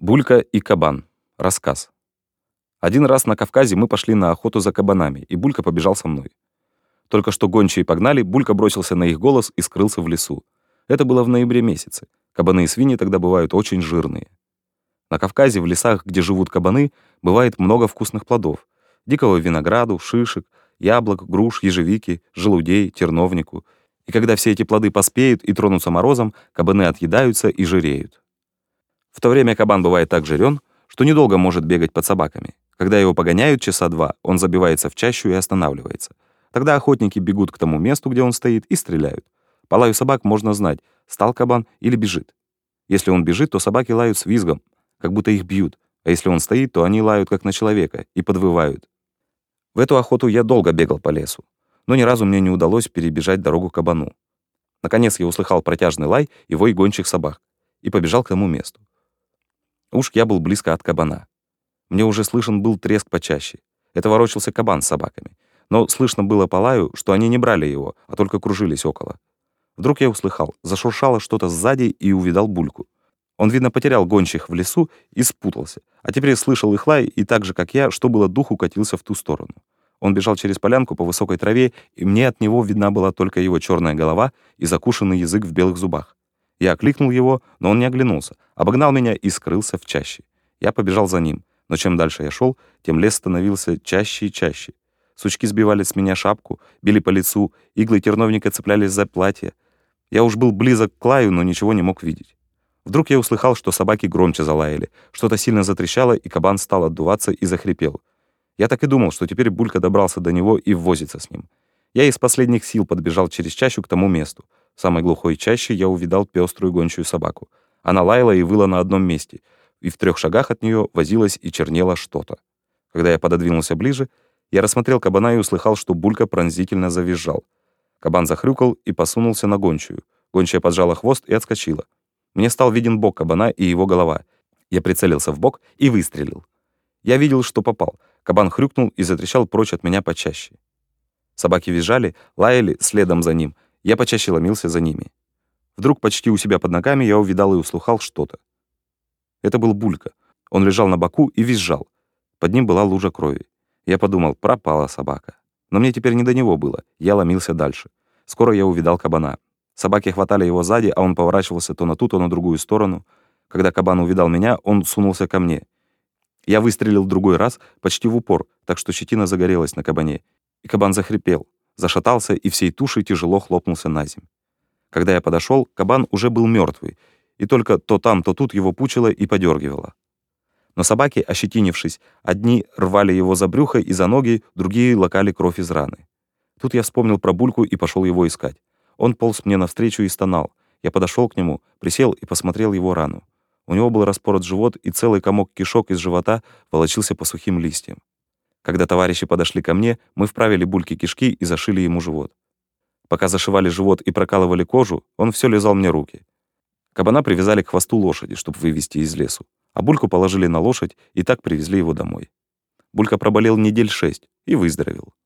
Булька и кабан. Рассказ. Один раз на Кавказе мы пошли на охоту за кабанами, и Булька побежал со мной. Только что гончие погнали, Булька бросился на их голос и скрылся в лесу. Это было в ноябре месяце. Кабаны и свиньи тогда бывают очень жирные. На Кавказе, в лесах, где живут кабаны, бывает много вкусных плодов. Дикого винограду, шишек, яблок, груш, ежевики, желудей, терновнику. И когда все эти плоды поспеют и тронутся морозом, кабаны отъедаются и жиреют. В то время кабан бывает так жирен, что недолго может бегать под собаками. Когда его погоняют часа два, он забивается в чащу и останавливается. Тогда охотники бегут к тому месту, где он стоит, и стреляют. По лаю собак можно знать, стал кабан или бежит. Если он бежит, то собаки лают с визгом, как будто их бьют, а если он стоит, то они лают как на человека и подвывают. В эту охоту я долго бегал по лесу, но ни разу мне не удалось перебежать дорогу кабану. Наконец я услыхал протяжный лай и вой гончих собак и побежал к тому месту. Уж я был близко от кабана. Мне уже слышен был треск почаще. Это ворочался кабан с собаками. Но слышно было по лаю, что они не брали его, а только кружились около. Вдруг я услыхал, зашуршало что-то сзади и увидал Бульку. Он, видно, потерял гончих в лесу и спутался. А теперь слышал их лай и так же, как я, что было духу, катился в ту сторону. Он бежал через полянку по высокой траве, и мне от него видна была только его черная голова и закушенный язык в белых зубах. Я окликнул его, но он не оглянулся, обогнал меня и скрылся в чаще. Я побежал за ним, но чем дальше я шел, тем лес становился чаще и чаще. Сучки сбивали с меня шапку, били по лицу, иглы терновника цеплялись за платье. Я уж был близок к лаю, но ничего не мог видеть. Вдруг я услыхал, что собаки громче залаяли, что-то сильно затрещало, и кабан стал отдуваться и захрипел. Я так и думал, что теперь Булька добрался до него и возится с ним. Я из последних сил подбежал через чащу к тому месту. В самой глухой чаще я увидал пеструю гончую собаку. Она лаяла и выла на одном месте, и в 3 шагах от нее возилось и чернело что-то. Когда я пододвинулся ближе, я рассмотрел кабана и услыхал, что Булька пронзительно завизжал. Кабан захрюкал и посунулся на гончую. Гончая поджала хвост и отскочила. Мне стал виден бок кабана и его голова. Я прицелился в бок и выстрелил. Я видел, что попал. Кабан хрюкнул и затрещал прочь от меня почаще. Собаки визжали, лаяли следом за ним. Я почаще ломился за ними. Вдруг почти у себя под ногами я увидал и услыхал что-то. Это был Булька. Он лежал на боку и визжал. Под ним была лужа крови. Я подумал, пропала собака. Но мне теперь не до него было. Я ломился дальше. Скоро я увидал кабана. Собаки хватали его сзади, а он поворачивался то на ту, то на другую сторону. Когда кабан увидал меня, он сунулся ко мне. Я выстрелил в другой раз, почти в упор, так что щетина загорелась на кабане. И кабан захрипел, зашатался и всей тушей тяжело хлопнулся на землю. Когда я подошел, кабан уже был мертвый, и только то там, то тут его пучило и подергивало. Но собаки, ощетинившись, одни рвали его за брюхо и за ноги, другие лакали кровь из раны. Тут я вспомнил про Бульку и пошел его искать. Он полз мне навстречу и стонал. Я подошел к нему, присел и посмотрел его рану. У него был распорот живот, и целый комок кишок из живота волочился по сухим листьям. Когда товарищи подошли ко мне, мы вправили Бульке кишки и зашили ему живот. Пока зашивали живот и прокалывали кожу, он все лизал мне руки. Кабана привязали к хвосту лошади, чтобы вывести из лесу, а Бульку положили на лошадь и так привезли его домой. Булька проболел недель 6 и выздоровел.